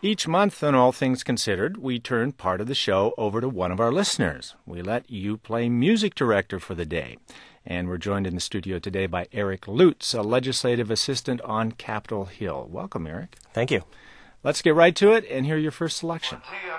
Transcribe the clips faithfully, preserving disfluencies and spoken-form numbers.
Each month on All Things Considered, we turn part of the show over to one of our listeners. We let you play music director for the day. And we're joined in the studio today by Eric Lutz, a legislative assistant on Capitol Hill. Welcome, Eric. Thank you. Let's get right to it and hear your first selection.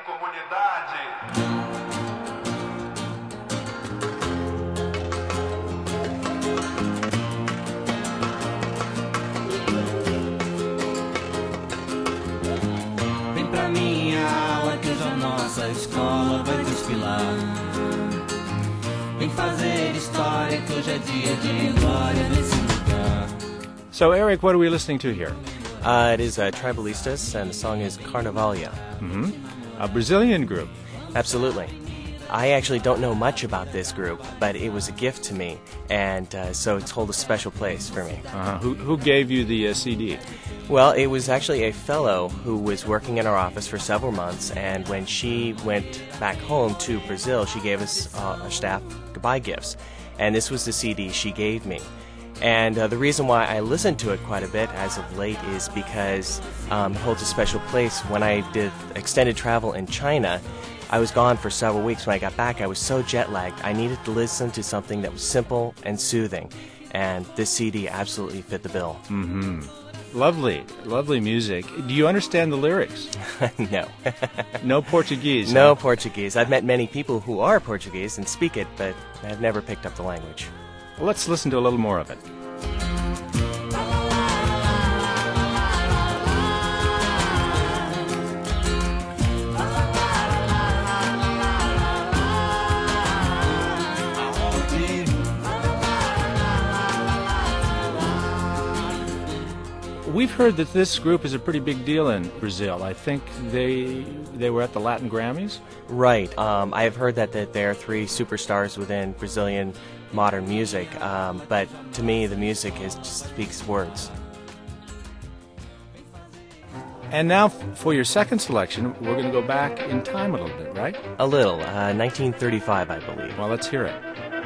Vem pra minha aula que hoje a nossa escola vai desfilar. Vem fazer história que hoje é dia de glória nesse lugar. So, Eric, what are we listening to here? Uh, it is uh, Tribalistas, and the song is Carnavalia. Mm-hmm. A Brazilian group. Absolutely. I actually don't know much about this group, but it was a gift to me, and uh, so it's hold a special place for me. Uh-huh. Who, who gave you the uh, C D? Well, it was actually a fellow who was working in our office for several months, and when she went back home to Brazil, she gave us, uh, our staff, goodbye gifts. And this was the C D she gave me. And uh, the reason why I listened to it quite a bit as of late is because um, it holds a special place. When I did extended travel in China, I was gone for several weeks. When I got back, I was so jet-lagged, I needed to listen to something that was simple and soothing. And this C D absolutely fit the bill. Mm-hmm. Lovely, lovely music. Do you understand the lyrics? No. No Portuguese? No huh? Portuguese. I've met many people who are Portuguese and speak it, but I've never picked up the language. Well, let's listen to a little more of it. We've heard that this group is a pretty big deal in Brazil. I think they they were at the Latin Grammys. Right. Um, I have heard that, that there are three superstars within Brazilian modern music, um, but to me the music is just speaks words. And now for your second selection, we're going to go back in time a little bit, right? A little. Uh, nineteen thirty-five, I believe. Well, let's hear it.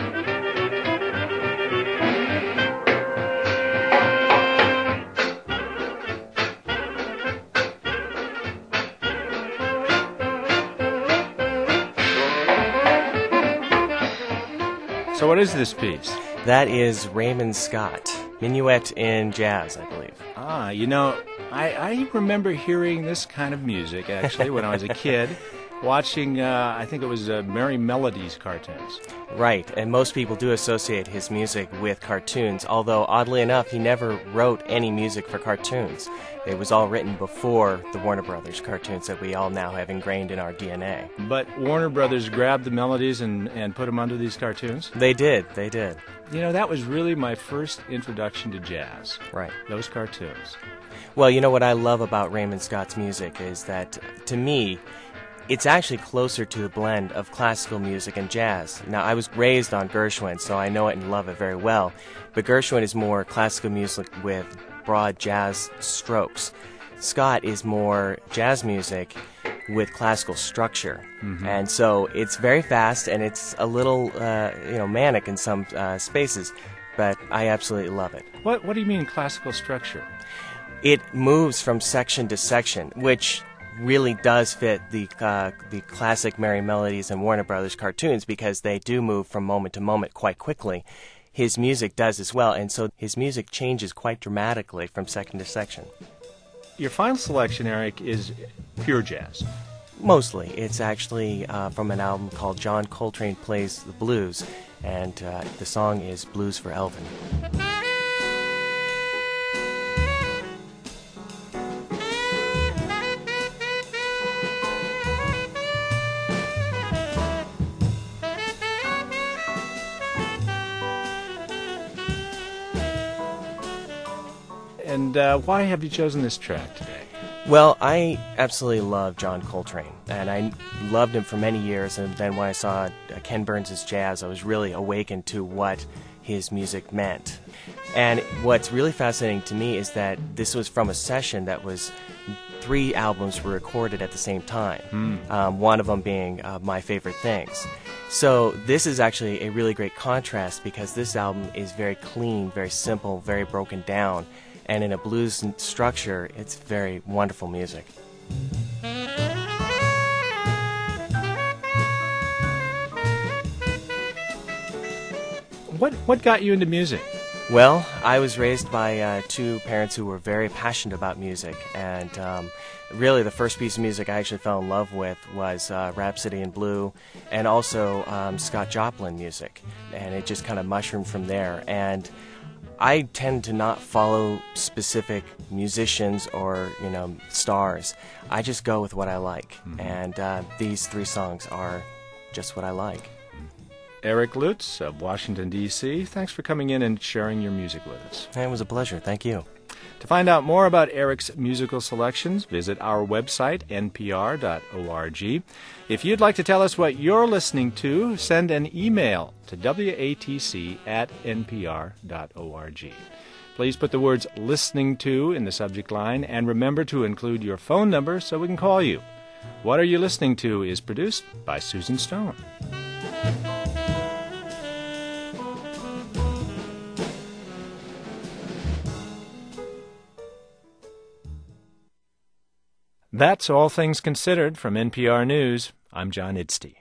So what is this piece? That is Raymond Scott, Minuet in Jazz, I believe. Ah, you know, I, I remember hearing this kind of music, actually, when I was a kid, watching, uh, I think it was uh, Merry Melodies cartoons. Right, and most people do associate his music with cartoons, although, oddly enough, he never wrote any music for cartoons. It was all written before the Warner Brothers cartoons that we all now have ingrained in our D N A. But Warner Brothers grabbed the melodies and, and put them onto these cartoons? They did, they did. You know, that was really my first introduction to jazz. Right. Those cartoons. Well, you know what I love about Raymond Scott's music is that, to me, it's actually closer to the blend of classical music and jazz. Now, I was raised on Gershwin, so I know it and love it very well, but Gershwin is more classical music with broad jazz strokes. Scott is more jazz music with classical structure. Mm-hmm. And so it's very fast and it's a little, uh, you know, manic in some uh, spaces, but I absolutely love it. What, what do you mean classical structure? It moves from section to section, which really does fit the uh, the classic Merry Melodies and Warner Brothers cartoons because they do move from moment to moment quite quickly. His music does as well, and so his music changes quite dramatically from section to section. Your final selection, Eric, is pure jazz. Mostly. It's actually uh, from an album called John Coltrane Plays the Blues, and uh, the song is Blues for Elvin. And uh, why have you chosen this track today? Well, I absolutely love John Coltrane, and I loved him for many years, and then when I saw uh, Ken Burns' jazz, I was really awakened to what his music meant. And what's really fascinating to me is that this was from a session that was three albums were recorded at the same time, mm. um, one of them being uh, My Favorite Things. So this is actually a really great contrast because this album is very clean, very simple, very broken down, and in a blues structure, it's very wonderful music. What what got you into music? Well, I was raised by uh, two parents who were very passionate about music, and um, really the first piece of music I actually fell in love with was uh, Rhapsody in Blue, and also um, Scott Joplin music, and it just kind of mushroomed from there. And I tend to not follow specific musicians or, you know, stars. I just go with what I like, mm-hmm. and uh, these three songs are just what I like. Eric Lutz of Washington, D C, thanks for coming in and sharing your music with us. It was a pleasure. Thank you. To find out more about Eric's musical selections, visit our website, n p r dot org. If you'd like to tell us what you're listening to, send an email to w a t c at n p r dot org. Please put the words listening to in the subject line, and remember to include your phone number so we can call you. What Are You Listening To is produced by Susan Stone. That's All Things Considered from N P R News. I'm John Idste.